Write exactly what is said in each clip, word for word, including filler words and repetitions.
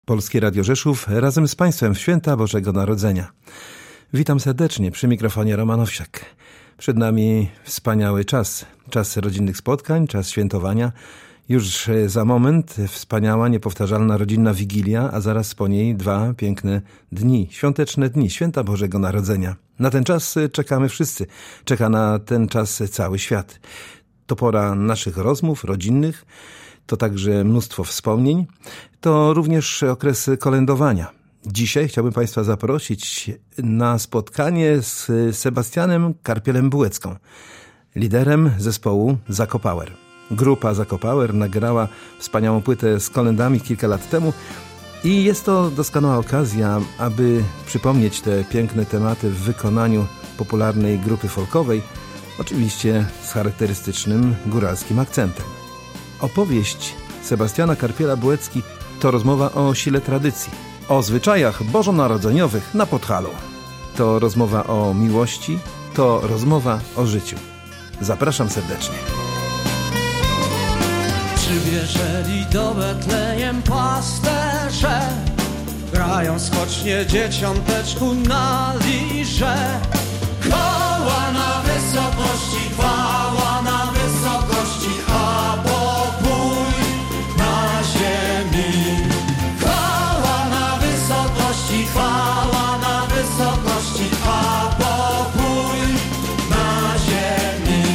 Polskie Radio Rzeszów razem z Państwem w święta Bożego Narodzenia. Witam serdecznie, przy mikrofonie Roman Owsiak. Przed nami wspaniały czas, czas rodzinnych spotkań, czas świętowania. Już za moment wspaniała, niepowtarzalna rodzinna Wigilia, a zaraz po niej dwa piękne dni, świąteczne dni, święta Bożego Narodzenia. Na ten czas czekamy wszyscy, czeka na ten czas cały świat. To pora naszych rozmów rodzinnych, to także mnóstwo wspomnień, to również okres kolędowania. Dzisiaj chciałbym Państwa zaprosić na spotkanie z Sebastianem Karpielem-Bułecką, liderem zespołu Zakopower. Grupa Zakopower nagrała wspaniałą płytę z kolędami kilka lat temu i jest to doskonała okazja, aby przypomnieć te piękne tematy w wykonaniu popularnej grupy folkowej, oczywiście z charakterystycznym góralskim akcentem. Opowieść Sebastiana Karpiela-Bułecki to rozmowa o sile tradycji, o zwyczajach bożonarodzeniowych na Podhalu. To rozmowa o miłości, to rozmowa o życiu. Zapraszam serdecznie. Przybierzeli do Betlejem pasterze, grają skocznie dzieciąteczku na lirze. Chwała na wysokości, chwała na wysokości, a pokój na ziemi. Chwała na wysokości, chwała na wysokości, a pokój na ziemi.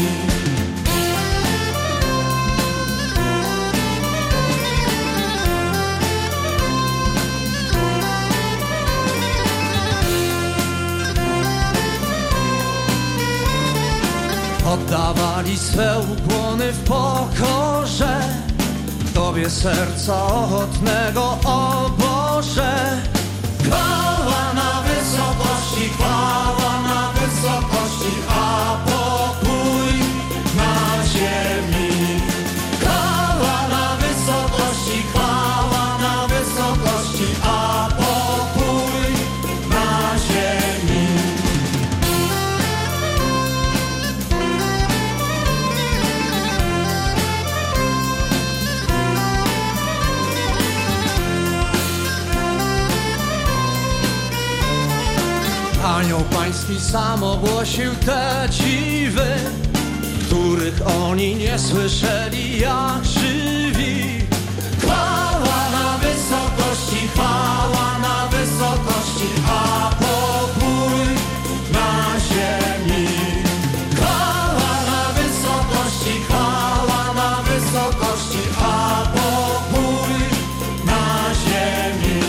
Oddawali swe ukłony w pokorze Tobie serca ochotnego, o Boże. Chwała na wysokości, chwała na wysokości, a pokój na ziemi. Chwała na wysokości, chwała na wysokości, a pokój na ziemi. Anioł pański sam ogłosił te dziwy, których oni nie słyszeli jak żywi. Chwała na wysokości, chwała na wysokości, a pokój na ziemi. Chwała na wysokości, chwała na wysokości, a pokój na ziemi.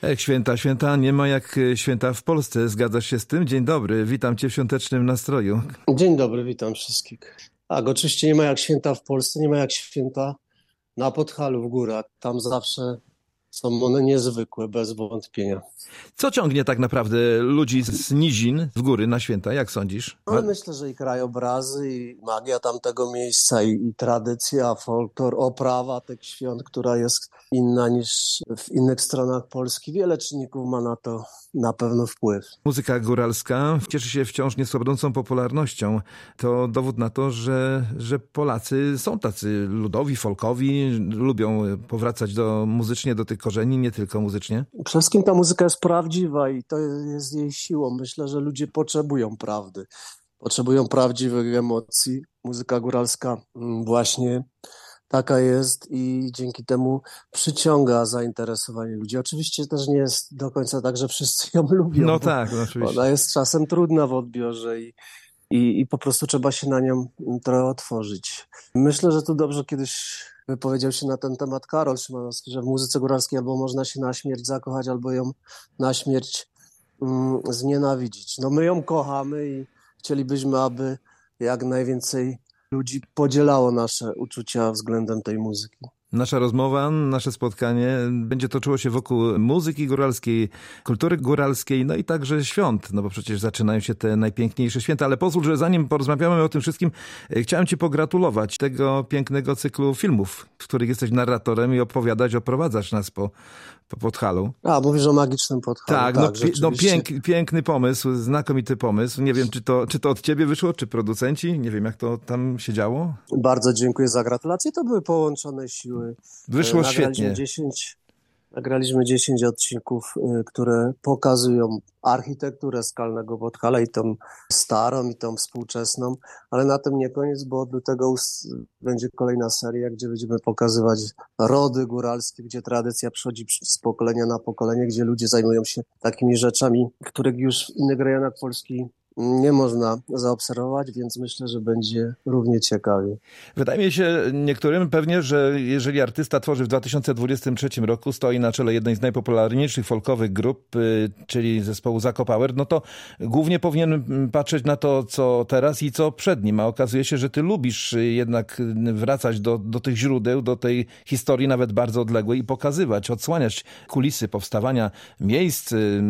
Jak święta, święta nie ma jak święta w Polsce. Zgadzasz się z tym? Dzień dobry, witam cię w świątecznym nastroju. Dzień dobry, witam wszystkich. Tak, oczywiście nie ma jak święta w Polsce, nie ma jak święta na Podhalu w górach. Tam zawsze są one niezwykłe, bez wątpienia. Co ciągnie tak naprawdę ludzi z nizin w góry na święta, jak sądzisz? No, myślę, że i krajobrazy, i magia tamtego miejsca, i, i tradycja, folklor, oprawa tych świąt, która jest inna niż w innych stronach Polski. Wiele czynników ma na to na pewno wpływ. Muzyka góralska cieszy się wciąż niesłabnącą popularnością. To dowód na to, że, że Polacy są tacy ludowi, folkowi, lubią powracać do, muzycznie do tych korzeni, nie tylko muzycznie. Przede wszystkim ta muzyka jest prawdziwa i to jest jej siłą. Myślę, że ludzie potrzebują prawdy, potrzebują prawdziwych emocji. Muzyka góralska właśnie taka jest i dzięki temu przyciąga zainteresowanie ludzi. Oczywiście też nie jest do końca tak, że wszyscy ją lubią. No tak, no oczywiście. Ona jest czasem trudna w odbiorze i, i, i po prostu trzeba się na nią trochę otworzyć. Myślę, że tu dobrze kiedyś wypowiedział się na ten temat Karol Szymanowski, że w muzyce góralskiej albo można się na śmierć zakochać, albo ją na śmierć mm, znienawidzić. No my ją kochamy i chcielibyśmy, aby jak najwięcej ludzi podzielało nasze uczucia względem tej muzyki. Nasza rozmowa, nasze spotkanie będzie toczyło się wokół muzyki góralskiej, kultury góralskiej, no i także świąt, no bo przecież zaczynają się te najpiękniejsze święta. Ale pozwól, że zanim porozmawiamy o tym wszystkim, chciałem ci pogratulować tego pięknego cyklu filmów, w których jesteś narratorem i opowiadać, oprowadzasz nas po, po Podhalu. A, mówisz o magicznym Podhalu. Tak, tak, no, no pięk, piękny pomysł, znakomity pomysł. Nie wiem, czy to, czy to od ciebie wyszło, czy producenci, nie wiem, jak to tam się działo. Bardzo dziękuję za gratulacje, to były połączone siły. Wyszło nagraliśmy świetnie. dziesięć, nagraliśmy dziesięć odcinków, które pokazują architekturę skalnego Podhala i tą starą, i tą współczesną, ale na tym nie koniec, bo od lutego będzie kolejna seria, gdzie będziemy pokazywać rody góralskie, gdzie tradycja przechodzi z pokolenia na pokolenie, gdzie ludzie zajmują się takimi rzeczami, których już w innych rejonach Polski nie można zaobserwować, więc myślę, że będzie równie ciekawie. Wydaje mi się niektórym pewnie, że jeżeli artysta tworzy w dwa tysiące dwudziestym trzecim roku, stoi na czele jednej z najpopularniejszych folkowych grup, czyli zespołu Zakopower, no to głównie powinien patrzeć na to, co teraz i co przed nim. A okazuje się, że ty lubisz jednak wracać do, do tych źródeł, do tej historii nawet bardzo odległej i pokazywać, odsłaniać kulisy powstawania miejsc,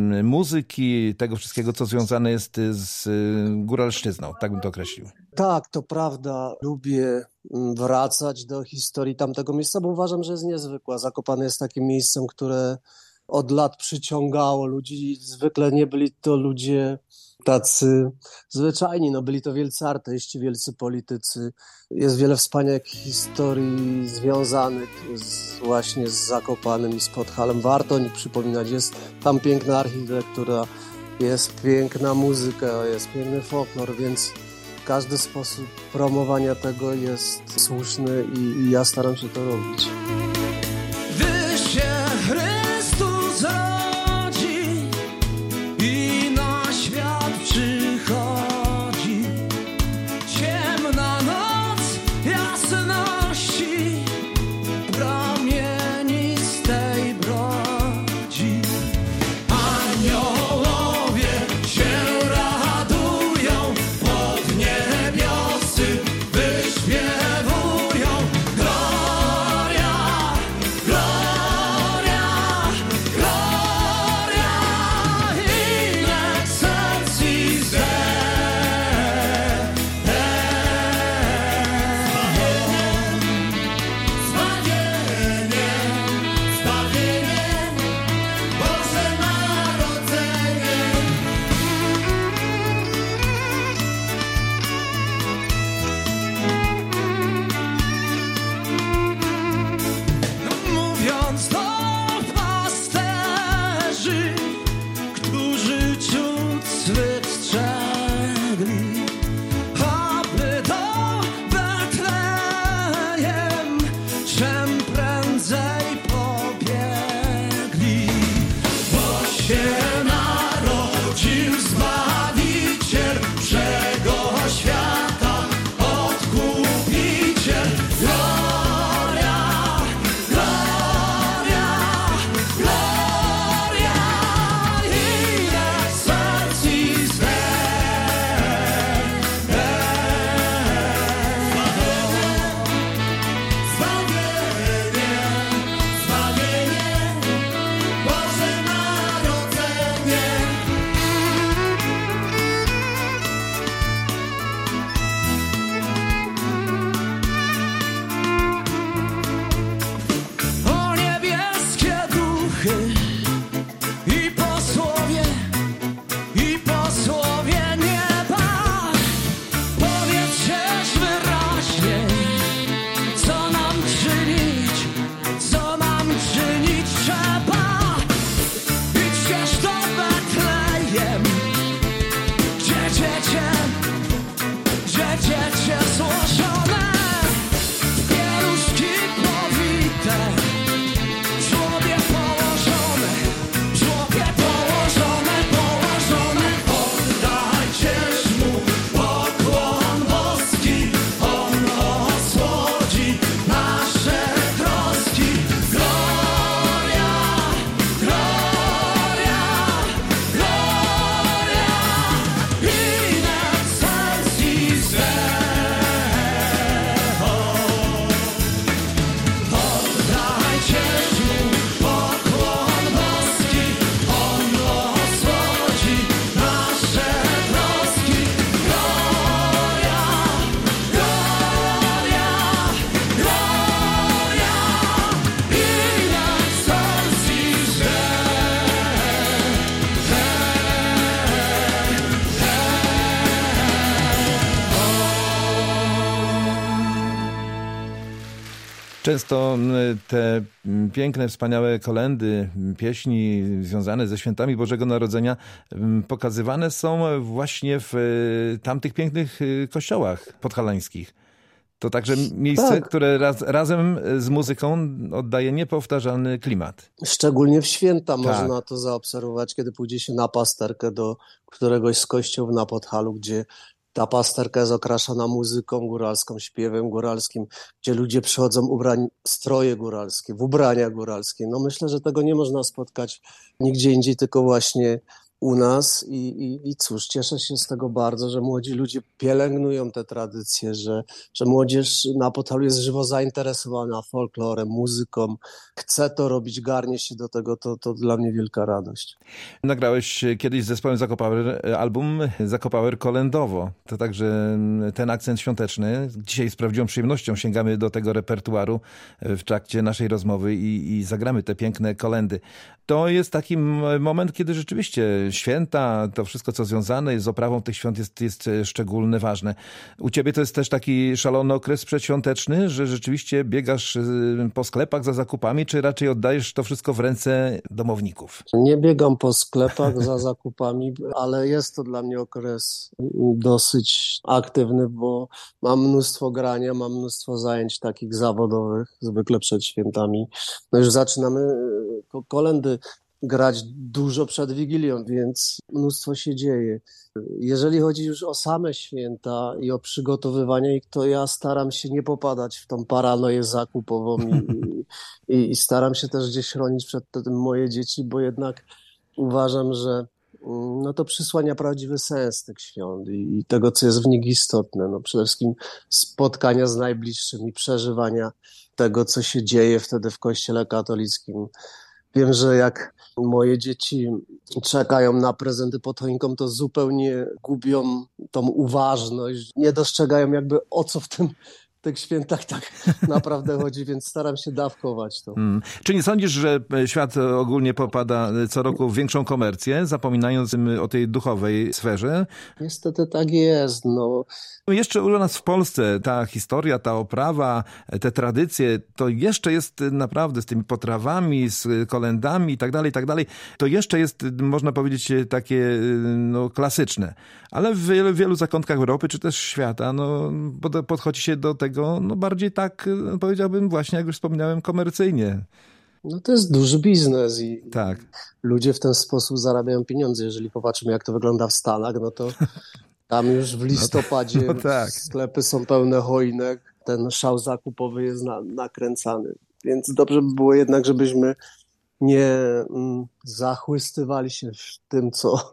muzyki, tego wszystkiego, co związane jest z z góralszczyzną, tak bym to określił. Tak, to prawda. Lubię wracać do historii tamtego miejsca, bo uważam, że jest niezwykła. Zakopane jest takim miejscem, które od lat przyciągało ludzi. Zwykle nie byli to ludzie tacy zwyczajni, no byli to wielcy artyści, wielcy politycy. Jest wiele wspaniałych historii związanych z, właśnie z Zakopanem i z Podhalem. Warto o nich przypominać. Jest tam piękna architektura, jest piękna muzyka, jest piękny folklor, więc każdy sposób promowania tego jest słuszny i, i ja staram się to robić. Gdy się Chrystus rodzi i na świat przychodzi, ciemna noc jasności promienistej brodzi. Gloria duchy i posłowie, i posłowie nieba. Powiedzcie wyraźnie, co nam czynić, co nam czynić trzeba. Idźcież do Betlejem, gdzie dziecię, gdzie dziecię złożone, pieluszki powite, w żłobie położone, w żłobie położone, położone. Oddajcież mu pokłon boski, on osłodzi nasze troski. Gloria, gloria, gloria, in excelsis Deo. Oddajcież mu pokłon boski, on osłodzi nasze troski. Gloria, gloria, gloria, in excelsis Często m, te m, piękne, wspaniałe kolendy, m, pieśni związane ze świętami Bożego Narodzenia m, pokazywane są właśnie w e, tamtych pięknych e, kościołach podhalańskich. To także miejsce, Tak. które raz, razem z muzyką oddaje niepowtarzalny klimat. Szczególnie w święta Tak. można to zaobserwować, kiedy pójdzie się na pasterkę do któregoś z kościołów na Podhalu, gdzie ta pasterka jest okraszana muzyką góralską, śpiewem góralskim, gdzie ludzie przychodzą ubrani w stroje góralskie, w ubrania góralskie. No myślę, że tego nie można spotkać nigdzie indziej, tylko właśnie u nas i, i, i cóż, cieszę się z tego bardzo, że młodzi ludzie pielęgnują te tradycje, że, że młodzież na Podhalu jest żywo zainteresowana folklorem, muzyką, chce to robić, garnie się do tego, to, to dla mnie wielka radość. Nagrałeś kiedyś z zespołem Zakopower album Zakopower kolędowo. To także ten akcent świąteczny. Dzisiaj z prawdziwą przyjemnością sięgamy do tego repertuaru w trakcie naszej rozmowy i, i zagramy te piękne kolendy. To jest taki m- moment, kiedy rzeczywiście święta, to wszystko, co związane jest z oprawą tych świąt jest, jest szczególne, ważne. U ciebie to jest też taki szalony okres przedświąteczny, że rzeczywiście biegasz y, po sklepach za zakupami, czy raczej oddajesz to wszystko w ręce domowników? Nie biegam po sklepach za zakupami, ale jest to dla mnie okres dosyć aktywny, bo mam mnóstwo grania, mam mnóstwo zajęć takich zawodowych, zwykle przed świętami. No już zaczynamy ko- kolendy grać dużo przed Wigilią, więc mnóstwo się dzieje. Jeżeli chodzi już o same święta i o przygotowywanie ich, to ja staram się nie popadać w tą paranoję zakupową i, i, i staram się też gdzieś chronić przed tym moje dzieci, bo jednak uważam, że no to przysłania prawdziwy sens tych świąt i, i tego, co jest w nich istotne. No przede wszystkim spotkania z najbliższymi, przeżywania tego, co się dzieje wtedy w Kościele katolickim. Wiem, że jak moje dzieci czekają na prezenty pod choinką, to zupełnie gubią tą uważność, nie dostrzegają jakby o co w tym w tych świętach tak naprawdę chodzi, więc staram się dawkować to. Hmm. Czy nie sądzisz, że świat ogólnie popada co roku w większą komercję, zapominając o tej duchowej sferze? Niestety tak jest, no. Jeszcze u nas w Polsce ta historia, ta oprawa, te tradycje, to jeszcze jest naprawdę z tymi potrawami, z kolendami i tak dalej, i tak dalej, to jeszcze jest, można powiedzieć, takie no, klasyczne. Ale w wielu, wielu zakątkach Europy, czy też świata, no, pod, podchodzi się do tego no, bardziej tak, powiedziałbym właśnie, jak już wspominałem, komercyjnie. No to jest duży biznes i Tak. ludzie w ten sposób zarabiają pieniądze. Jeżeli popatrzymy, jak to wygląda w Stanach, no to tam już w listopadzie no tak. sklepy są pełne choinek, ten szał zakupowy jest na, nakręcany. Więc dobrze by było jednak, żebyśmy nie mm, zachłystywali się w tym, co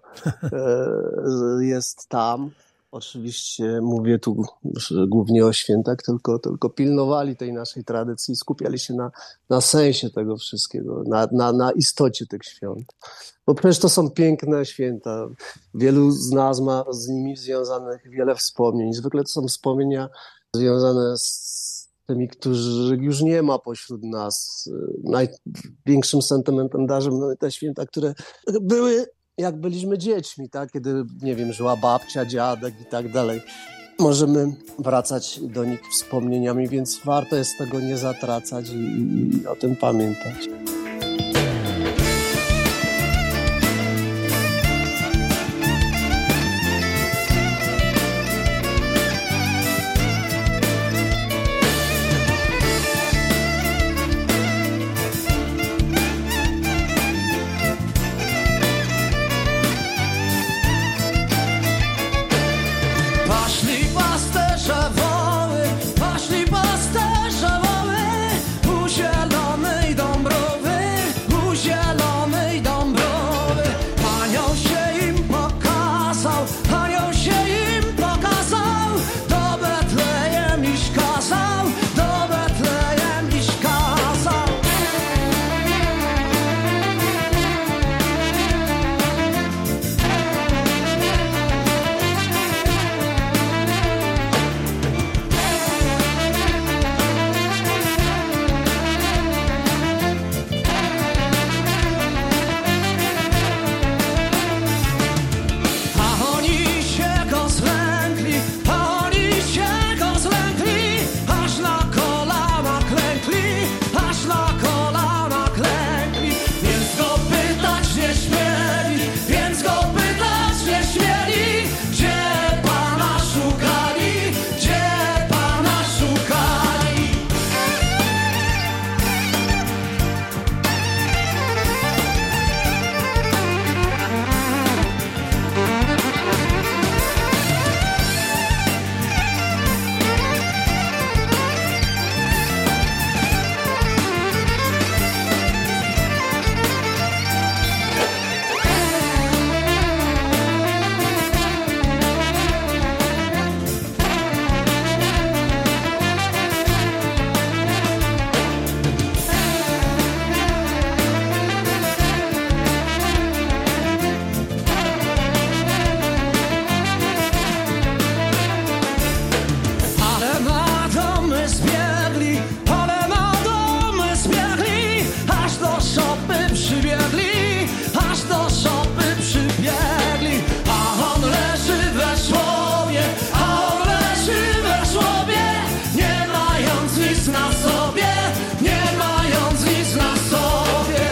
e, jest tam. Oczywiście mówię tu głównie o świętach, tylko, tylko pilnowali tej naszej tradycji i skupiali się na, na sensie tego wszystkiego, na, na, na istocie tych świąt. Bo przecież to są piękne święta. Wielu z nas ma z nimi związanych wiele wspomnień. Zwykle to są wspomnienia związane z tymi, których już nie ma pośród nas. Największym sentymentem darzą no, te święta, które były jak byliśmy dziećmi, tak? Kiedy, nie wiem, żyła babcia, dziadek i tak dalej. Możemy wracać do nich wspomnieniami, więc warto jest tego nie zatracać i, i, i o tym pamiętać. Paszli pasterze woły, paszli pasterze woły, u zielonej Dąbrowy, u zielonej Dąbrowy. Anioł się im pokazał, anioł się im pokazał, do Betlejem iść kazał, do Betlejem iść kazał. A oni się go zlękli, a oni się go zlękli, aż na kolana klękli, aż na kolana klękli. Więc go pytać nie śmieli, więc go pytać nie śmieli, gdzie Pana szukali, gdzie Pana szukali. Ale na domy zbiegli, ale na domy zbiegli, aż do szopy przybiegli, aż do szopy przybiegli. A on leży we żłobie, a on leży we żłobie, nie mając nic na sobie, nie mając nic na sobie.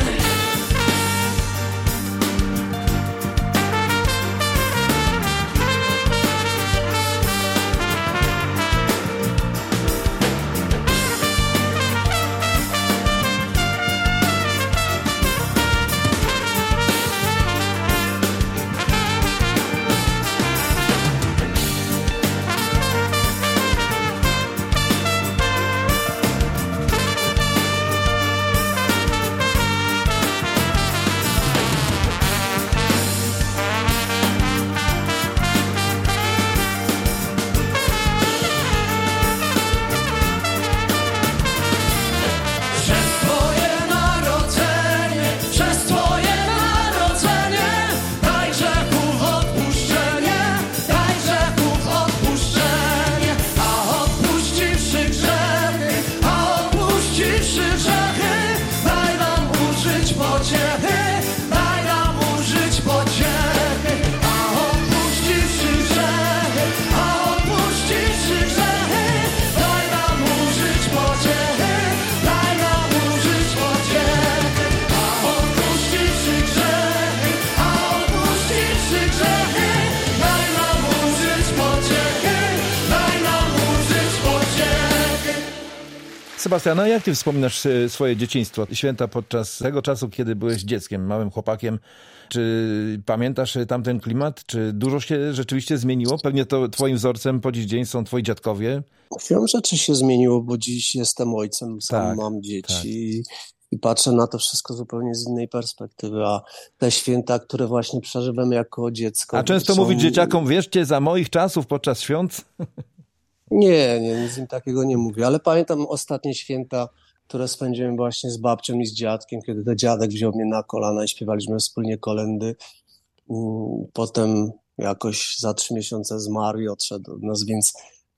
Przez Twoje narodzenie, przez Twoje narodzenie, daj grzechów odpuszczenie, daj grzechów odpuszczenie. A odpuściwszy grzechy, a odpuściwszy grzechy, daj nam użyć pociechy, daj nam użyć pociechy. A odpuściwszy grzechy, a odpuściwszy grzechy, daj nam użyć pociechy, daj nam użyć pociechy. A odpuściwszy grzechy, a odpuściwszy grzechy, daj nam użyć pociechy, daj nam użyć pociechy. Sebastian, a jak ty wspominasz e, swoje dzieciństwo, święta podczas tego czasu, kiedy byłeś dzieckiem, małym chłopakiem? Czy pamiętasz e, tamten klimat? Czy dużo się rzeczywiście zmieniło? Pewnie to twoim wzorcem po dziś dzień są twoi dziadkowie. Wiele rzeczy się zmieniło, bo dziś jestem ojcem, sam Tak, mam dzieci tak. i, i patrzę na to wszystko zupełnie z innej perspektywy, a te święta, które właśnie przeżywam jako dziecko... A często są... mówić dzieciakom, wierzcie, za moich czasów podczas świąt? Nie, nie, nic im takiego nie mówię, ale pamiętam ostatnie święta, które spędziłem właśnie z babcią i z dziadkiem, kiedy to dziadek wziął mnie na kolana i śpiewaliśmy wspólnie kolędy. Potem jakoś za trzy miesiące zmarł i odszedł od nas, więc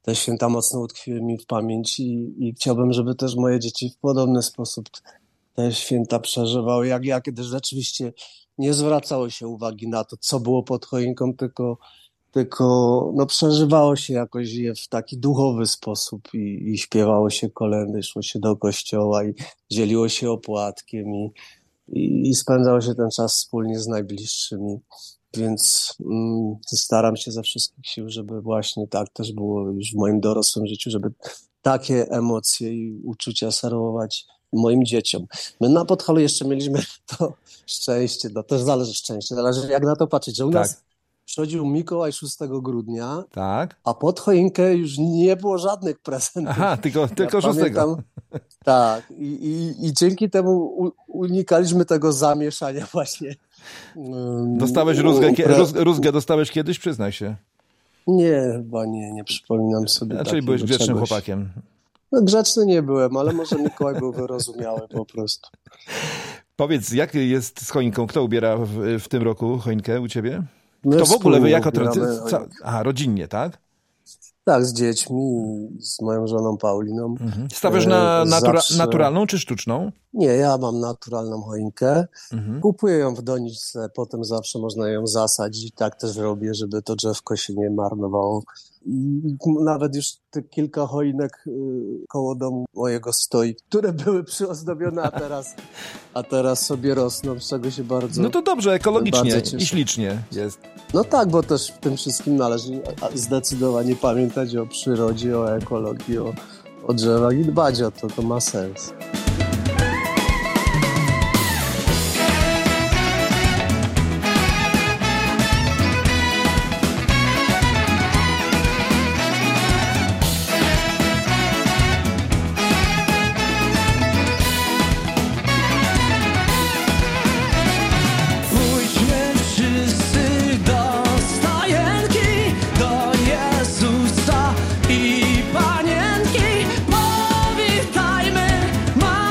te święta mocno utkwiły mi w pamięci i, i chciałbym, żeby też moje dzieci w podobny sposób te święta przeżywały, jak ja, kiedy rzeczywiście nie zwracało się uwagi na to, co było pod choinką, tylko, tylko no, przeżywało się jakoś je w taki duchowy sposób i, i śpiewało się kolędy, szło się do kościoła i dzieliło się opłatkiem i, i, i spędzało się ten czas wspólnie z najbliższymi. Więc mm, staram się ze wszystkich sił, żeby właśnie tak też było już w moim dorosłym życiu, żeby takie emocje i uczucia serwować moim dzieciom. My na Podhalu jeszcze mieliśmy to szczęście, no też zależy szczęście, zależy jak na to patrzeć, że u Tak. nas przychodził Mikołaj szóstego grudnia, Tak? a pod choinkę już nie było żadnych prezentów. Aha, tylko, tylko szóstego. Pamiętam, tak, i, i, i dzięki temu u, unikaliśmy tego zamieszania właśnie. Um, Dostałeś rózgę, u- kie- róz, rózgę dostałeś kiedyś? Przyznaj się. Nie, chyba nie, nie przypominam sobie Czyli takiego byłeś grzecznym czegoś. chłopakiem. No, grzeczny nie byłem, ale może Mikołaj był wyrozumiały po prostu. Powiedz, jak jest z choinką? Kto ubiera w, w tym roku choinkę u ciebie? My To w ogóle wy wspólnie jako ubieramy tradycja... choinkę. Aha, rodzinnie, tak? Tak, z dziećmi, z moją żoną Pauliną. Mhm. Stawiasz na E, natura- zawsze- naturalną czy sztuczną? Nie, ja mam naturalną choinkę. Mhm. Kupuję ją w doniczce, potem zawsze można ją zasadzić. Tak też robię, żeby to drzewko się nie marnowało. I nawet już te kilka choinek y, koło domu mojego stoi, które były przyozdobione, a teraz, a teraz sobie rosną, z czego się bardzo... No to dobrze, ekologicznie bardzo cieszę. i ślicznie jest. No tak, bo też w tym wszystkim należy zdecydowanie pamiętać o przyrodzie, o ekologii, o, o drzewach i dbać o to, to ma sens. Pójdźmy wszyscy do stajenki, do Jezusa i Panienki. Powitajmy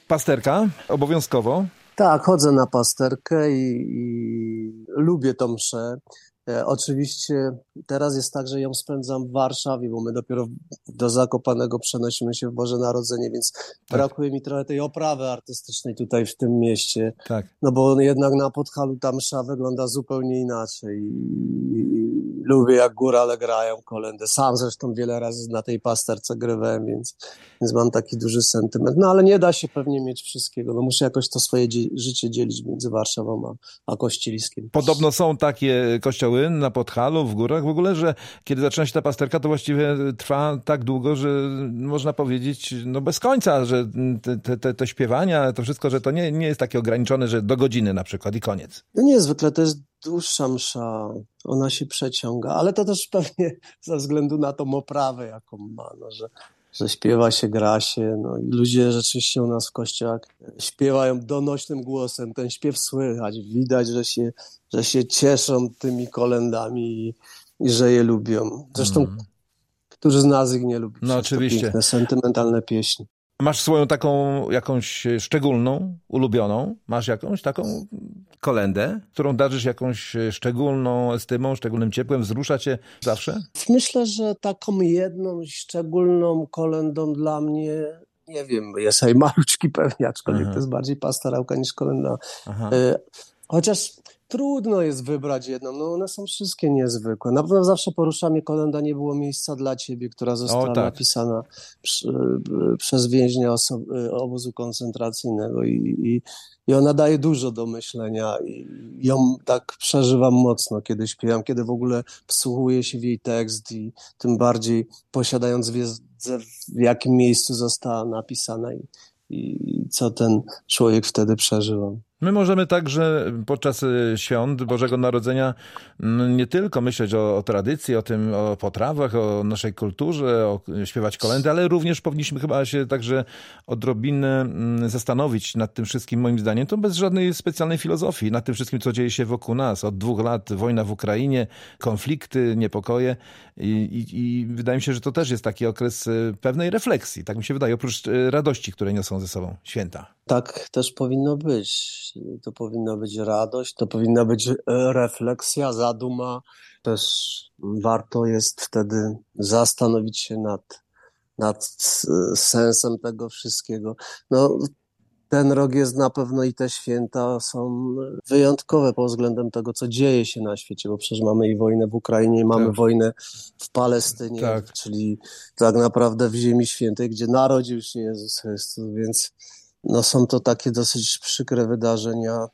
Pasterka obowiązkowo? Tak, chodzę na pasterkę i, i lubię tą mszę. E, oczywiście teraz jest tak, że ją spędzam w Warszawie, bo my dopiero do Zakopanego przenosimy się w Boże Narodzenie, więc tak. Brakuje mi trochę tej oprawy artystycznej tutaj w tym mieście. Tak. No bo jednak na Podhalu ta msza wygląda zupełnie inaczej. I, i lubię, jak górale grają kolędy. Sam zresztą wiele razy na tej pasterce grywałem, więc, więc mam taki duży sentyment. No ale nie da się pewnie mieć wszystkiego. No muszę jakoś to swoje dzie- życie dzielić między Warszawą a, a Kościeliskiem. Podobno są takie kościoły na Podhalu, w górach w ogóle, że kiedy zaczyna się ta pasterka, to właściwie trwa tak długo, że można powiedzieć, no bez końca, że te, te, te śpiewania, to wszystko, że to nie, nie jest takie ograniczone, że do godziny na przykład i koniec. No nie, zwykle to jest dłuższa msza, ona się przeciąga, ale to też pewnie ze względu na tą oprawę, jaką ma, no, że, że śpiewa się, gra się, no i ludzie rzeczywiście u nas w kościołach śpiewają donośnym głosem, ten śpiew słychać, widać, że się, że się cieszą tymi kolędami i, i że je lubią. Zresztą mm. którzy z nas ich nie lubi. No oczywiście. Piękne, sentymentalne pieśni. Masz swoją taką jakąś szczególną, ulubioną? Masz jakąś taką kolędę, którą darzysz jakąś szczególną estymą, szczególnym ciepłem? Wzrusza cię zawsze? Myślę, że taką jedną szczególną kolędą dla mnie, nie wiem, jest jej maluczki pewnie, aczkolwiek Aha. to jest bardziej pastorałka niż kolęda. Aha. Chociaż trudno jest wybrać jedną, no one są wszystkie niezwykłe. Na pewno zawsze porusza mnie kolęda Nie było miejsca dla ciebie, która została o, tak. napisana przy, przez więźnia oso- obozu koncentracyjnego i, i, i ona daje dużo do myślenia i ją tak przeżywam mocno, kiedy śpiewam, kiedy w ogóle wsłuchuję się w jej tekst i tym bardziej posiadając wiedzę, w jakim miejscu została napisana i, i co ten człowiek wtedy przeżywał. My możemy także podczas świąt Bożego Narodzenia nie tylko myśleć o, o tradycji, o tym, o potrawach, o naszej kulturze, o śpiewać kolędy, ale również powinniśmy chyba się także odrobinę zastanowić nad tym wszystkim, moim zdaniem, to bez żadnej specjalnej filozofii, nad tym wszystkim, co dzieje się wokół nas. Od dwóch lat wojna w Ukrainie, konflikty, niepokoje i, i, i wydaje mi się, że to też jest taki okres pewnej refleksji, tak mi się wydaje, oprócz radości, które niosą ze sobą święta. Tak też powinno być. To powinna być radość, to powinna być refleksja, zaduma. Też warto jest wtedy zastanowić się nad, nad sensem tego wszystkiego. No, ten rok jest na pewno i te święta są wyjątkowe pod względem tego, co dzieje się na świecie, bo przecież mamy i wojnę w Ukrainie, i mamy tak. wojnę w Palestynie, tak. czyli tak naprawdę w Ziemi Świętej, gdzie narodził się Jezus Chrystus, więc no są to takie dosyć przykre wydarzenia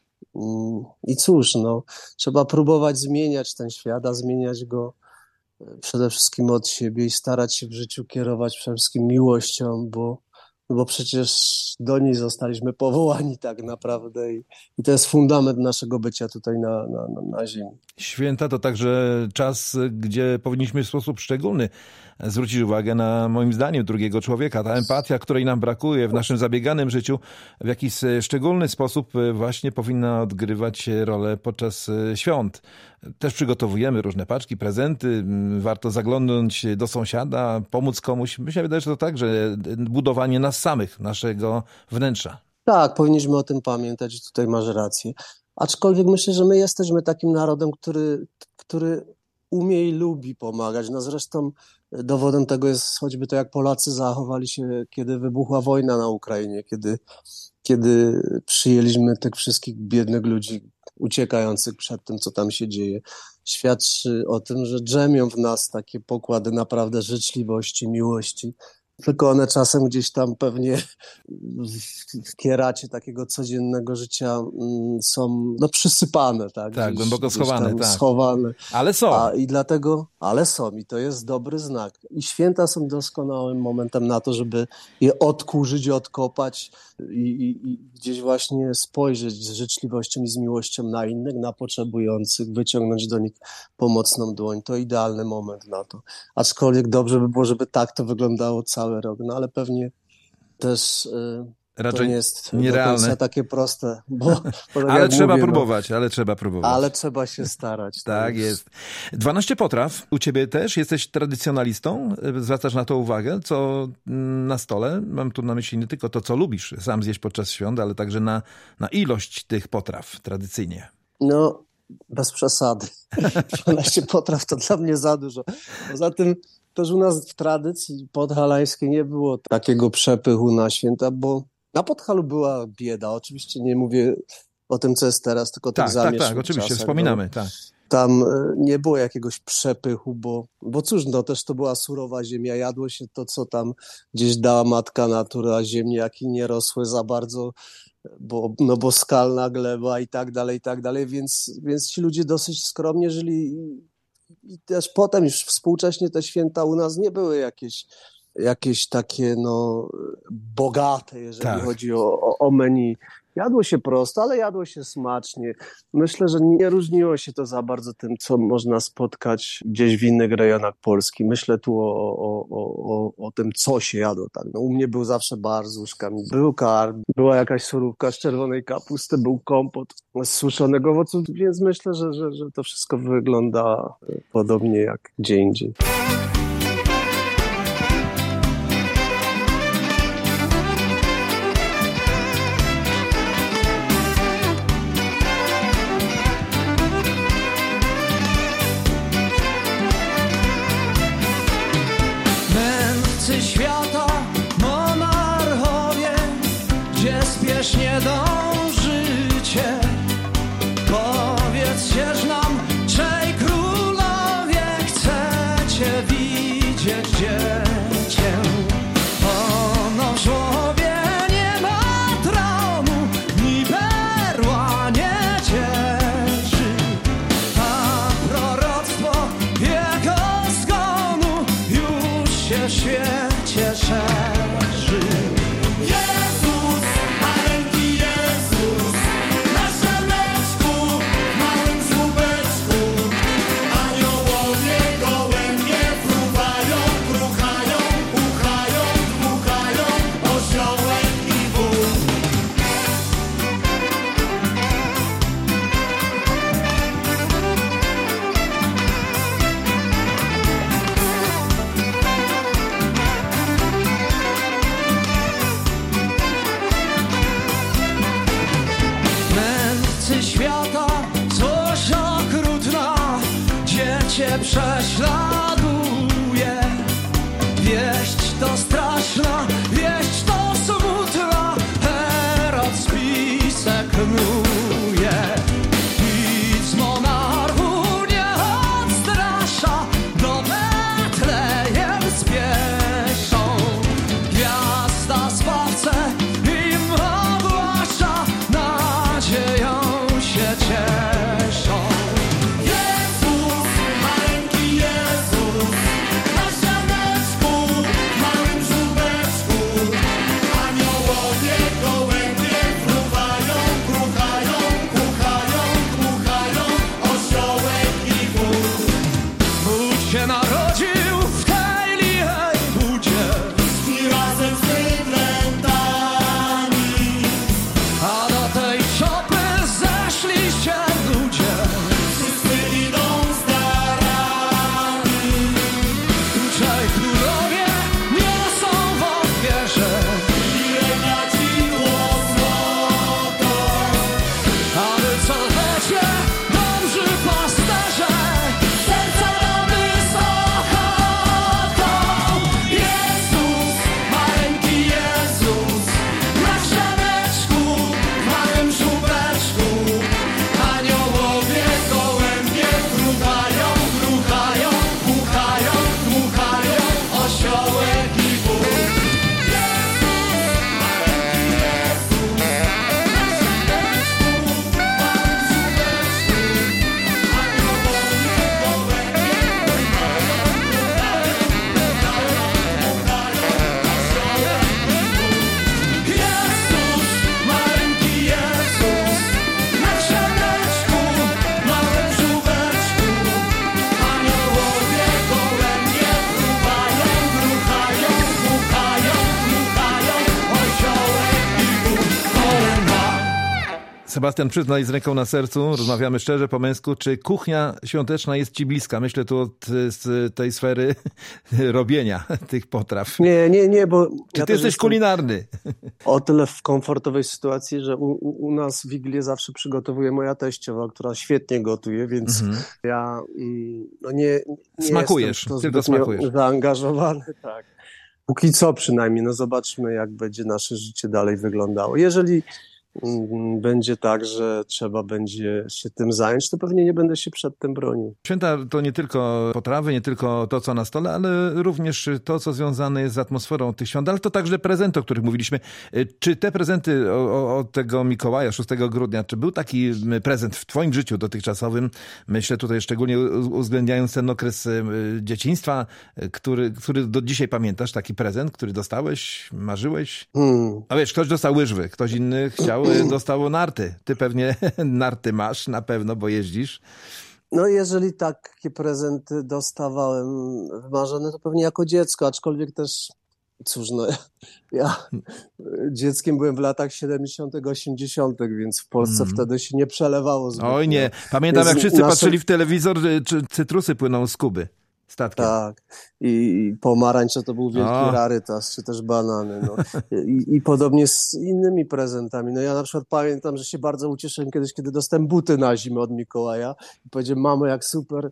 i cóż, no trzeba próbować zmieniać ten świat, a zmieniać go przede wszystkim od siebie i starać się w życiu kierować przede wszystkim miłością, bo, bo przecież do niej zostaliśmy powołani tak naprawdę i, i to jest fundament naszego bycia tutaj na, na, na ziemi. Święta to także czas, gdzie powinniśmy w sposób szczególny zwrócić uwagę na, moim zdaniem, drugiego człowieka. Ta empatia, której nam brakuje w naszym zabieganym życiu, w jakiś szczególny sposób właśnie powinna odgrywać rolę podczas świąt. Też przygotowujemy różne paczki, prezenty, warto zaglądnąć do sąsiada, pomóc komuś. Mi się wydaje, że to także budowanie nas samych, naszego wnętrza. Tak, powinniśmy o tym pamiętać, tutaj masz rację. Aczkolwiek myślę, że my jesteśmy takim narodem, który, który umie i lubi pomagać. No zresztą dowodem tego jest choćby to, jak Polacy zachowali się, kiedy wybuchła wojna na Ukrainie, kiedy, kiedy przyjęliśmy tych wszystkich biednych ludzi uciekających przed tym, co tam się dzieje. Świadczy o tym, że drzemią w nas takie pokłady naprawdę życzliwości, miłości. Tylko one czasem gdzieś tam pewnie w kieracie takiego codziennego życia są no, przysypane. Tak, tak gdzieś, głęboko schowane. Tak. schowane. Ale są. A, i dlatego, ale są i to jest dobry znak. I święta są doskonałym momentem na to, żeby je odkurzyć, odkopać i, i, i gdzieś właśnie spojrzeć z życzliwością i z miłością na innych, na potrzebujących, wyciągnąć do nich pomocną dłoń. To idealny moment na to. Aczkolwiek dobrze by było, żeby tak to wyglądało cały rok, no ale pewnie też y, raczej to nie jest nierealne. do końca takie proste. Bo, bo tak ale jak trzeba mówię, próbować, no, ale trzeba próbować. Ale trzeba się starać. Tak jest. dwanaście potraw. U ciebie też? Jesteś tradycjonalistą? Zwracasz na to uwagę? Co na stole? Mam tu na myśli nie tylko to, co lubisz sam zjeść podczas świąt, ale także na, na ilość tych potraw tradycyjnie. No, bez przesady. dwanaście potraw to dla mnie za dużo. Poza tym też u nas w tradycji podhalańskiej nie było takiego przepychu na święta, bo na Podhalu była bieda. Oczywiście nie mówię o tym, co jest teraz, tylko tak, tych tak, zamieszłych tak, oczywiście, czasach, wspominamy, tak. Tam nie było jakiegoś przepychu, bo, bo cóż, no też to była surowa ziemia, jadło się to, co tam gdzieś dała matka natura, ziemniaki nie rosły za bardzo, bo, no bo skalna gleba i tak dalej, i tak dalej, więc, więc ci ludzie dosyć skromnie żyli i, i też potem już współcześnie te święta u nas nie były jakieś, jakieś takie no bogate, jeżeli tak. chodzi o, o, o menu. Jadło się prosto, ale jadło się smacznie. Myślę, że nie różniło się to za bardzo tym, co można spotkać gdzieś w innych rejonach Polski. Myślę tu o, o, o, o tym, co się jadło. Tak. No, u mnie był zawsze bar z łóżkami, był karp, była jakaś surówka z czerwonej kapusty, był kompot z suszonego owocu, więc myślę, że, że, że to wszystko wygląda podobnie jak gdzie indziej. Świata, monarchowie, gdzie spiesznie dążycie. Powiedzcież nam, czej królowie chcecie widzieć dziecię. Ono w żłobie nie ma tronu, ni berła nie cieszy, a proroctwo jego zgonu już się świeci. Szerzy. Jezus, maleńki Jezus, na szaleczku, w małym słupeczku. Aniołowie gołębie fruwają, kruchają, puchają, dmuchają, osiołek i wół. Świata, coś okrutna, dziecię prześladuje. Wieść to straszna, wieść to smutna, Herod spisek knuje. Nic monarchu nie odstrasza, do Betlejem spieszą. Gwiazda zbawcę im ogłasza, nadzieją się cieszą. Jezus, maleńki Jezus, Sebastian, przyznaj z ręką na sercu, rozmawiamy szczerze, po męsku, czy kuchnia świąteczna jest ci bliska? Myślę tu od, z tej sfery robienia tych potraw. Nie, nie, nie, bo... Czy ja ty jesteś kulinarny? O tyle w komfortowej sytuacji, że u, u nas Wigilię zawsze przygotowuje moja teściowa, która świetnie gotuje, więc mhm. ja no nie, nie smakujesz, jestem tylko smakujesz. zaangażowany, tak. Póki co przynajmniej, no zobaczmy, jak będzie nasze życie dalej wyglądało. Jeżeli będzie tak, że trzeba będzie się tym zająć, to pewnie nie będę się przed tym bronił. Święta to nie tylko potrawy, nie tylko to, co na stole, ale również to, co związane jest z atmosferą tych świąt, ale to także prezenty, o których mówiliśmy. Czy te prezenty od tego Mikołaja, szóstego grudnia, czy był taki prezent w twoim życiu dotychczasowym, myślę tutaj szczególnie uwzględniając ten okres dzieciństwa, który, który do dzisiaj pamiętasz, taki prezent, który dostałeś, marzyłeś? Hmm. A wiesz, ktoś dostał łyżwy, ktoś inny chciał dostało narty. Ty pewnie narty masz na pewno, bo jeździsz. No jeżeli takie prezenty dostawałem wymarzone, to pewnie jako dziecko, aczkolwiek też, cóż no, ja, ja dzieckiem byłem w latach siedemdziesiątych, osiemdziesiątych, więc w Polsce mm. wtedy się nie przelewało zbytnio. Oj nie, pamiętam jak wszyscy nasze... patrzyli w telewizor, czy cytrusy płyną z Kuby. Statkiem. Tak. I, I pomarańcze to był wielki o. rarytas, czy też banany. No. I, I podobnie z innymi prezentami. No ja na przykład pamiętam, że się bardzo ucieszyłem kiedyś, kiedy dostałem buty na zimę od Mikołaja. I powiedziałem, mamo, jak super,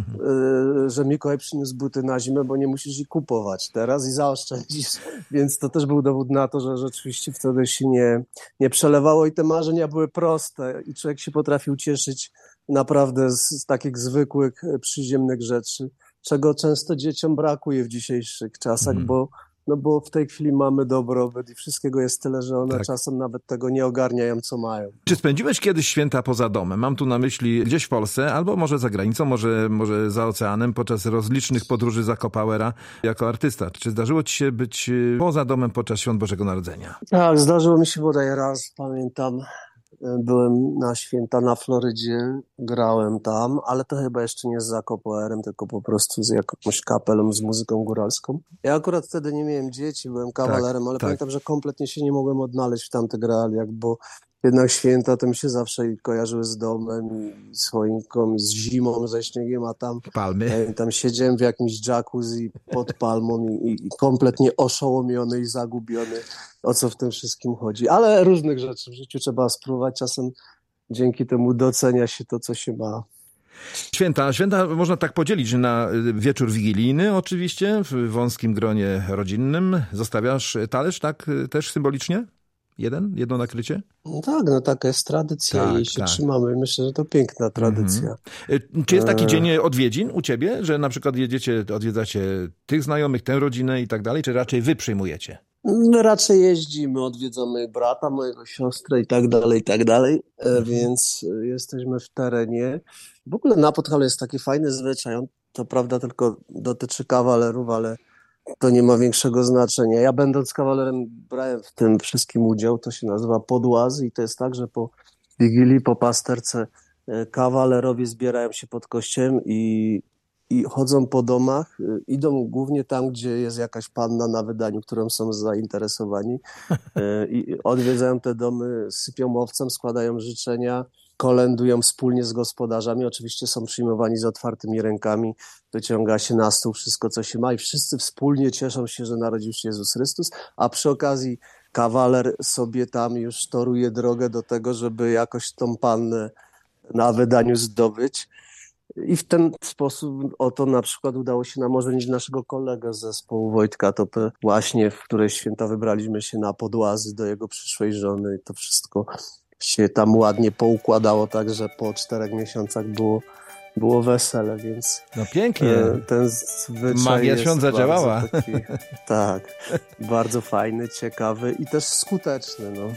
y, że Mikołaj przyniósł buty na zimę, bo nie musisz ich kupować teraz i zaoszczędzisz. Więc to też był dowód na to, że rzeczywiście wtedy się nie, nie przelewało i te marzenia były proste i człowiek się potrafił cieszyć naprawdę z, z takich zwykłych, przyziemnych rzeczy, czego często dzieciom brakuje w dzisiejszych czasach, mm. bo, no bo w tej chwili mamy dobrobyt i wszystkiego jest tyle, że one tak. czasem nawet tego nie ogarniają, co mają. Czy spędziłeś kiedyś święta poza domem? Mam tu na myśli gdzieś w Polsce, albo może za granicą, może, może za oceanem, podczas rozlicznych podróży Zakopałera jako artysta. Czy zdarzyło ci się być poza domem podczas świąt Bożego Narodzenia? Tak, zdarzyło mi się bodaj raz, pamiętam. Byłem na święta na Florydzie, grałem tam, ale to chyba jeszcze nie z Zakopoerem, tylko po prostu z jakąś kapelą, z muzyką góralską. Ja akurat wtedy nie miałem dzieci, byłem kawalerem, tak, ale tak. pamiętam, że kompletnie się nie mogłem odnaleźć w tamtych realiach, bo jednak święta to mi się zawsze kojarzyły z domem, i z choinką, i z zimą, ze śniegiem, a tam, palmy. tam siedziałem w jakimś jacuzzi pod palmą i, i kompletnie oszołomiony i zagubiony, o co w tym wszystkim chodzi. Ale różnych rzeczy w życiu trzeba spróbować, czasem dzięki temu docenia się to, co się ma. Święta, święta można tak podzielić na wieczór wigilijny oczywiście, w wąskim gronie rodzinnym. Zostawiasz talerz, tak też symbolicznie? Jeden? Jedno nakrycie? No tak, no taka jest tradycja tak, i jej się tak. trzymamy. Myślę, że to piękna tradycja. Mhm. Czy jest taki dzień odwiedzin u ciebie, że na przykład jedziecie, odwiedzacie tych znajomych, tę rodzinę i tak dalej, czy raczej wy przyjmujecie? My raczej jeździmy, odwiedzamy brata, mojego siostrę i tak dalej, i tak dalej, mhm. więc jesteśmy w terenie. W ogóle na Podhalu jest taki fajny zwyczaj, on to prawda tylko dotyczy kawalerów, ale to nie ma większego znaczenia. Ja będąc kawalerem brałem w tym wszystkim udział, to się nazywa podłazy i to jest tak, że po Wigilii, po pasterce kawalerowie zbierają się pod kościołem i, i chodzą po domach, idą głównie tam, gdzie jest jakaś panna na wydaniu, którą są zainteresowani i odwiedzają te domy, sypią owcem, składają życzenia, kolędują wspólnie z gospodarzami, oczywiście są przyjmowani z otwartymi rękami, wyciąga się na stół wszystko, co się ma i wszyscy wspólnie cieszą się, że narodził się Jezus Chrystus, a przy okazji kawaler sobie tam już toruje drogę do tego, żeby jakoś tą pannę na wydaniu zdobyć. I w ten sposób oto na przykład udało się nam ożenić naszego kolegę z zespołu Wojtka Topę, właśnie w której święta wybraliśmy się na podłazy do jego przyszłej żony i to wszystko się tam ładnie poukładało, tak że po czterech miesiącach było, było wesele, więc no pięknie. Ten zwyczaj magia świąt zadziałała. Taki, tak, bardzo fajny, ciekawy i też skuteczny. No.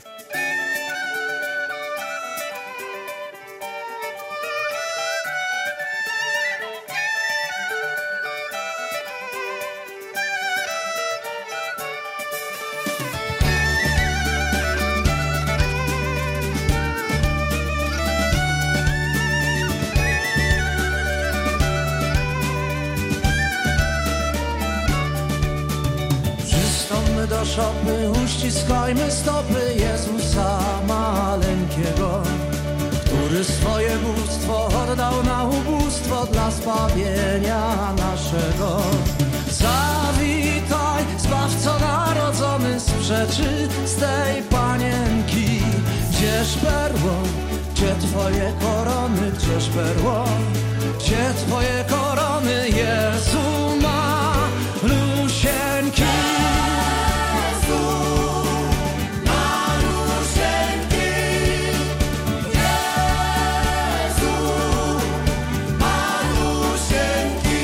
Do szopy, uściskajmy stopy Jezusa maleńkiego. który swoje bóstwo oddał na ubóstwo dla zbawienia naszego. Zawitaj, Zbawco narodzony z przeczystej Panienki. Gdzież perło, gdzie Twoje korony, gdzież perło, gdzie Twoje korony, Jezu malusieńki. Jezu malusieńki, Jezu malusieńki.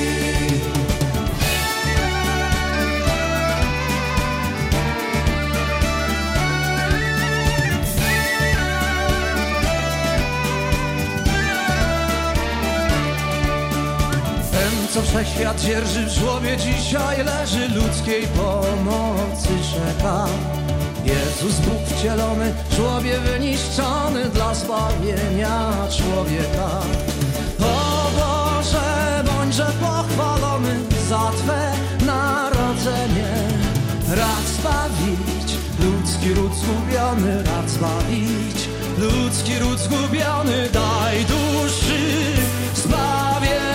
Co wszechświat dzierży w żłobie, dzisiaj leży, ludzkiej pomocy czeka. Jezus Bóg wcielony, w żłobie wyniszczony dla zbawienia człowieka. O Boże, bądźże pochwalony za Twe narodzenie. Rad zbawić ludzki ród zgubiony, rad zbawić ludzki ród zgubiony, daj duszy zbawienie.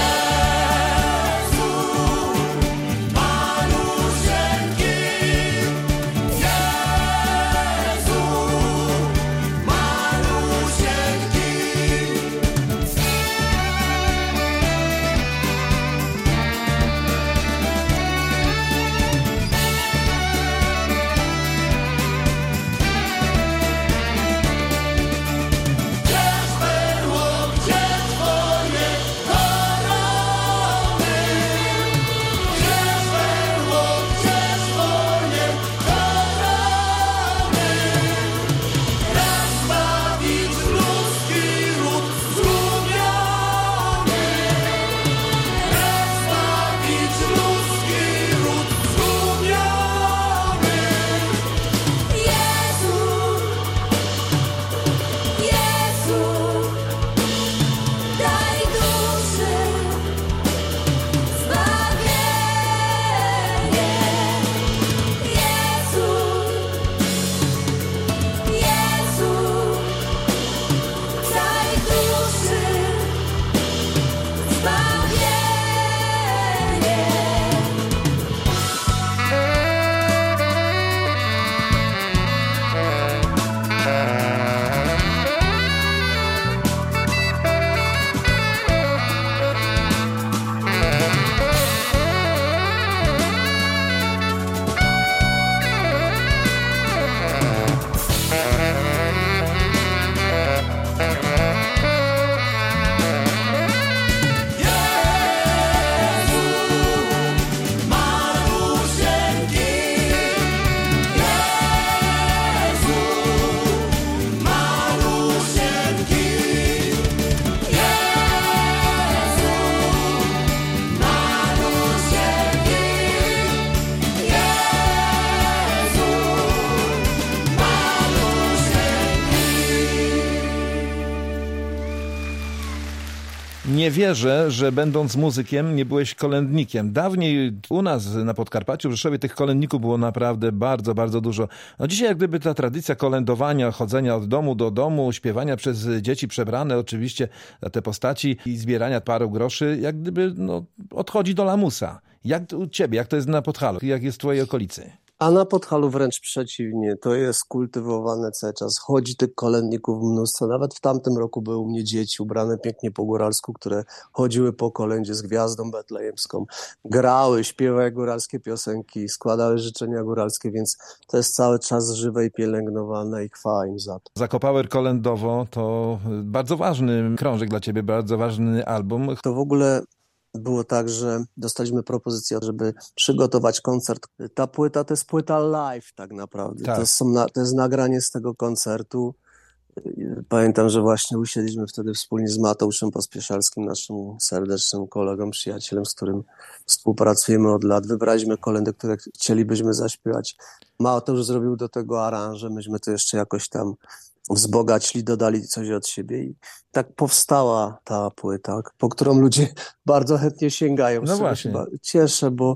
Nie wierzę, że będąc muzykiem nie byłeś kolędnikiem. Dawniej u nas na Podkarpaciu, w Rzeszowie, tych kolędników było naprawdę bardzo, bardzo dużo. No dzisiaj jak gdyby ta tradycja kolędowania, chodzenia od domu do domu, śpiewania przez dzieci przebrane oczywiście za te postaci i zbierania paru groszy, jak gdyby no, odchodzi do lamusa. Jak u ciebie, jak to jest na Podhalu, jak jest w twojej okolicy? A na Podhalu wręcz przeciwnie, to jest kultywowane cały czas. Chodzi tych kolędników mnóstwo. Nawet w tamtym roku były u mnie dzieci ubrane pięknie po góralsku, które chodziły po kolędzie z gwiazdą betlejemską. Grały, śpiewały góralskie piosenki, składały życzenia góralskie, więc to jest cały czas żywe i pielęgnowane i chwała im za to. Zakopower kolędowo to bardzo ważny krążek dla ciebie, bardzo ważny album. To w ogóle było tak, że dostaliśmy propozycję, żeby przygotować koncert. Ta płyta to jest płyta live tak naprawdę. Tak. To, są na, to jest nagranie z tego koncertu. Pamiętam, że właśnie usiedliśmy wtedy wspólnie z Mateuszem Pospieszalskim, naszym serdecznym kolegą, przyjacielem, z którym współpracujemy od lat. Wybraliśmy kolędy, które chcielibyśmy zaśpiewać. Mateusz zrobił do tego aranże, myśmy to jeszcze jakoś tam wzbogacili, dodali coś od siebie i tak powstała ta płyta, po którą ludzie bardzo chętnie sięgają. No właśnie. Chyba cieszę, bo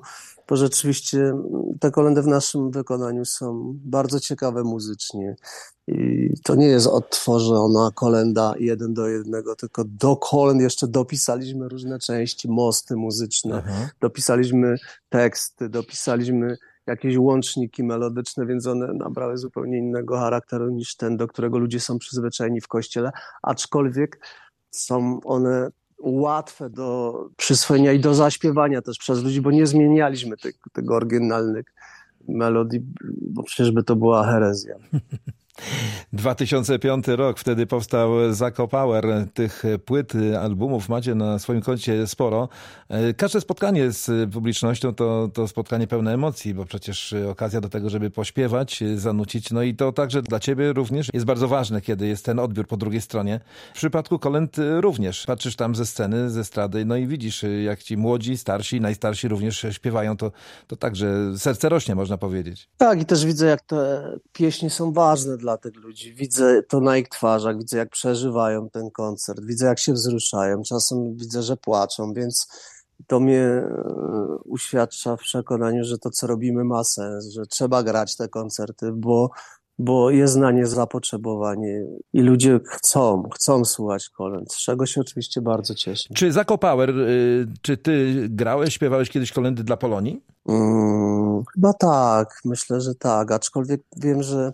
bo rzeczywiście te kolędy w naszym wykonaniu są bardzo ciekawe muzycznie. I to nie jest odtworzona kolenda jeden do jednego, tylko do kolęd jeszcze dopisaliśmy różne części, mosty muzyczne, Aha. dopisaliśmy teksty, dopisaliśmy jakieś łączniki melodyczne, więc one nabrały zupełnie innego charakteru niż ten, do którego ludzie są przyzwyczajeni w kościele, aczkolwiek są one łatwe do przyswojenia i do zaśpiewania też przez ludzi, bo nie zmienialiśmy te, tego oryginalnych melodii, bo przecież by to była herezja. dwa tysiące piąty rok, wtedy powstał Zako Power. Tych płyt, albumów macie na swoim koncie sporo. Każde spotkanie z publicznością to, to spotkanie pełne emocji, bo przecież okazja do tego, żeby pośpiewać, zanucić. No i to także dla ciebie również jest bardzo ważne, kiedy jest ten odbiór po drugiej stronie. W przypadku kolęd również. Patrzysz tam ze sceny, ze estrady, no i widzisz, jak ci młodzi, starsi, najstarsi również śpiewają. To, to także serce rośnie, można powiedzieć. Tak, i też widzę, jak te pieśni są ważne dla tych ludzi. Widzę to na ich twarzach, widzę, jak przeżywają ten koncert, widzę, jak się wzruszają. Czasem widzę, że płaczą, więc to mnie e, uświadcza w przekonaniu, że to, co robimy, ma sens, że trzeba grać te koncerty, bo, bo jest na nie zapotrzebowanie i ludzie chcą, chcą słuchać kolęd, z czego się oczywiście bardzo cieszę. Czy Zako Power, y, czy ty grałeś, śpiewałeś kiedyś kolędy dla Polonii? Mm, chyba tak, myślę, że tak, aczkolwiek wiem, że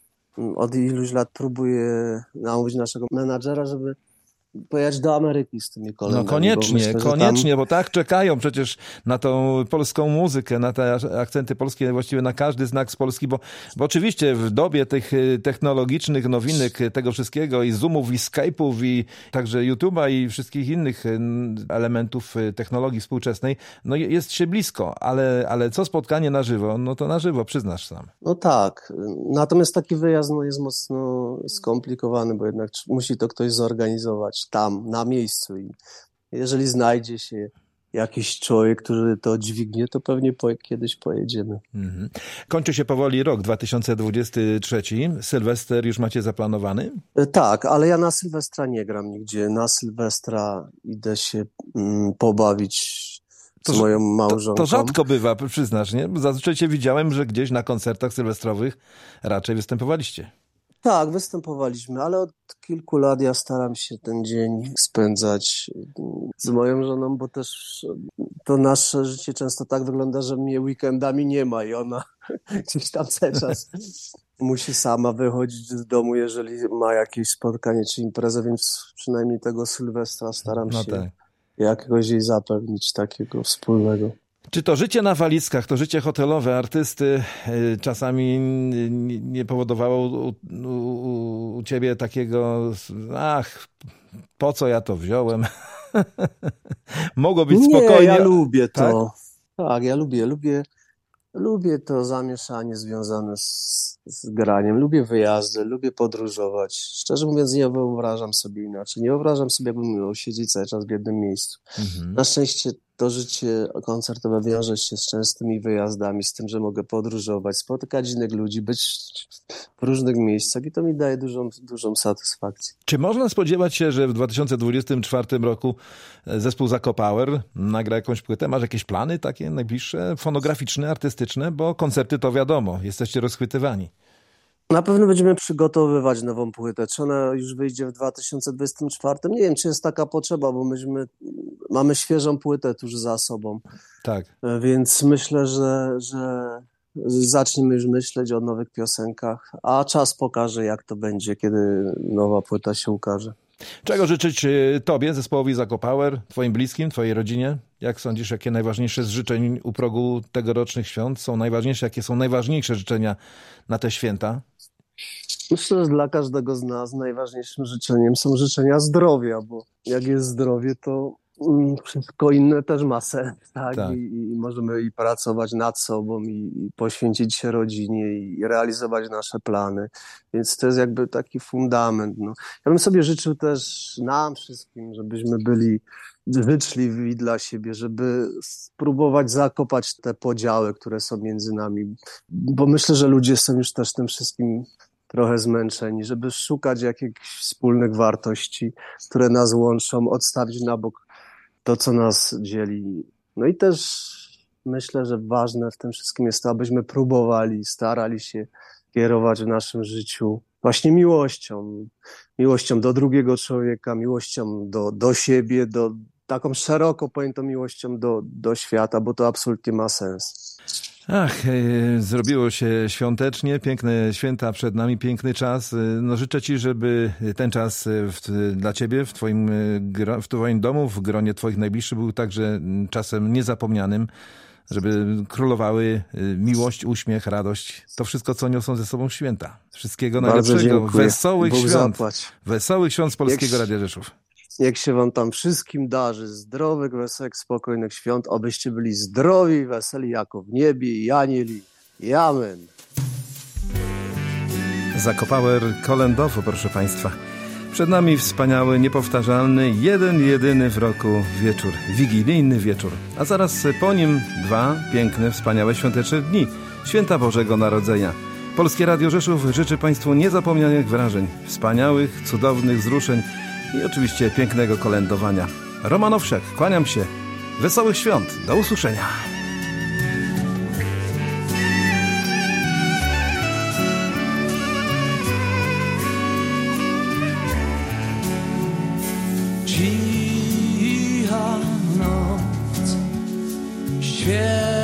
od iluś lat próbuję namówić naszego menadżera, żeby pojechać do Ameryki z tymi kolędami. No koniecznie, bo myślę, że koniecznie, tam... bo tak czekają przecież na tą polską muzykę, na te akcenty polskie, właściwie na każdy znak z Polski, bo, bo oczywiście w dobie tych technologicznych nowinek, tego wszystkiego i Zoomów, i Skype'ów, i także YouTube'a i wszystkich innych elementów technologii współczesnej, no jest się blisko, ale, ale co spotkanie na żywo, no to na żywo, przyznasz sam. No tak, natomiast taki wyjazd no, jest mocno skomplikowany, bo jednak musi to ktoś zorganizować tam, na miejscu i jeżeli znajdzie się jakiś człowiek, który to dźwignie, to pewnie po, kiedyś pojedziemy. Mhm. Kończy się powoli rok dwa tysiące dwudziesty trzeci. Sylwester już macie zaplanowany? Tak, ale ja na Sylwestra nie gram nigdzie. Na Sylwestra idę się mm, pobawić z To, moją to, małżonką. to rzadko bywa, przyznasz, nie? Zazwyczaj cię widziałem, że gdzieś na koncertach sylwestrowych raczej występowaliście. Tak, występowaliśmy, ale od kilku lat ja staram się ten dzień spędzać z moją żoną, bo też to nasze życie często tak wygląda, że mnie weekendami nie ma i ona gdzieś tam cały czas musi sama wychodzić z domu, jeżeli ma jakieś spotkanie czy imprezę, więc przynajmniej tego Sylwestra staram No się tak. jakiegoś jej zapewnić takiego wspólnego. Czy to życie na walizkach, to życie hotelowe artysty y, czasami nie, nie powodowało u, u, u ciebie takiego, ach, po co ja to wziąłem? Mogło być Nie, spokojnie. ja lubię tak? to. Tak, ja lubię, lubię, lubię to zamieszanie związane z, z graniem. Lubię wyjazdy, lubię podróżować. Szczerze mówiąc, nie wyobrażam sobie inaczej. Nie wyobrażam sobie, jakbym miał siedzieć cały czas w jednym miejscu. Mhm. Na szczęście to życie koncertowe wiąże się z częstymi wyjazdami, z tym, że mogę podróżować, spotykać innych ludzi, być w różnych miejscach i to mi daje dużą, dużą satysfakcję. Czy można spodziewać się, że w dwa tysiące dwudziestym czwartym roku zespół Zako Power nagra jakąś płytę? Masz jakieś plany takie najbliższe, fonograficzne, artystyczne? Bo koncerty to wiadomo, jesteście rozchwytywani. Na pewno będziemy przygotowywać nową płytę. Czy ona już wyjdzie w dwa tysiące dwudziestym czwartym? Nie wiem, czy jest taka potrzeba, bo myśmy, mamy świeżą płytę tuż za sobą. Tak. Więc myślę, że, że zaczniemy już myśleć o nowych piosenkach, a czas pokaże, jak to będzie, kiedy nowa płyta się ukaże. Czego życzyć tobie, zespołowi Zako Power, twoim bliskim, twojej rodzinie? Jak sądzisz, jakie najważniejsze z życzeń u progu tegorocznych świąt są najważniejsze? Jakie są najważniejsze życzenia na te święta? Myślę, że dla każdego z nas najważniejszym życzeniem są życzenia zdrowia, bo jak jest zdrowie, to wszystko inne też ma sens, tak? Tak. I, I możemy i pracować nad sobą, i, i poświęcić się rodzinie, i realizować nasze plany. Więc to jest jakby taki fundament. No. Ja bym sobie życzył też nam wszystkim, żebyśmy byli życzliwi dla siebie, żeby spróbować zakopać te podziały, które są między nami. Bo myślę, że ludzie są już też tym wszystkim trochę zmęczeni, żeby szukać jakichś wspólnych wartości, które nas łączą, odstawić na bok to, co nas dzieli. No i też myślę, że ważne w tym wszystkim jest to, abyśmy próbowali, starali się kierować w naszym życiu właśnie miłością. Miłością do drugiego człowieka, miłością do, do siebie, do, taką szeroko pojętą miłością do, do świata, bo to absolutnie ma sens. Ach, e, zrobiło się świątecznie, piękne święta przed nami, piękny czas. E, No życzę Ci, żeby ten czas w, dla Ciebie, w twoim, gro- w Twoim domu, w gronie Twoich najbliższych był także czasem niezapomnianym, żeby królowały e, miłość, uśmiech, radość. To wszystko, co niosą ze sobą święta. Wszystkiego Bardzo najlepszego. dziękuję. Wesołych Bóg świąt. zapłać. Wesołych świąt z Polskiego Niech- Radia Rzeszów. Niech się wam tam wszystkim darzy zdrowych, wesołych, spokojnych świąt, abyście byli zdrowi i weseli jako w niebie i anieli. I amen. Zakopower kolędowo, proszę Państwa. Przed nami wspaniały, niepowtarzalny, jeden, jedyny w roku wieczór, wigilijny wieczór. A zaraz po nim dwa piękne, wspaniałe świąteczne dni, święta Bożego Narodzenia. Polskie Radio Rzeszów życzy Państwu niezapomnianych wrażeń, wspaniałych, cudownych wzruszeń i oczywiście pięknego kolędowania. Roman Owsiak, kłaniam się. Wesołych świąt, do usłyszenia. Cicha noc, świetla